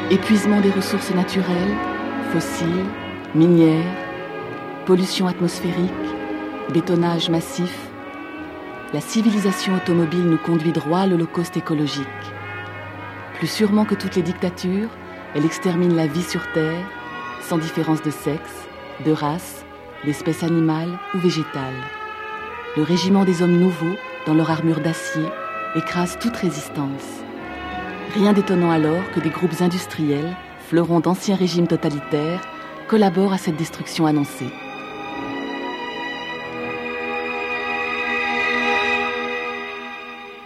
Épuisement des ressources naturelles, fossiles, minières, pollution atmosphérique, bétonnage massif. La civilisation automobile nous conduit droit à l'holocauste écologique. Plus sûrement que toutes les dictatures, elle extermine la vie sur Terre, sans différence de sexe, de race, d'espèce animale ou végétale. Le régiment des hommes nouveaux, dans leur armure d'acier, écrase toute résistance. Rien d'étonnant alors que des groupes industriels, fleurons d'anciens régimes totalitaires, collaborent à cette destruction annoncée.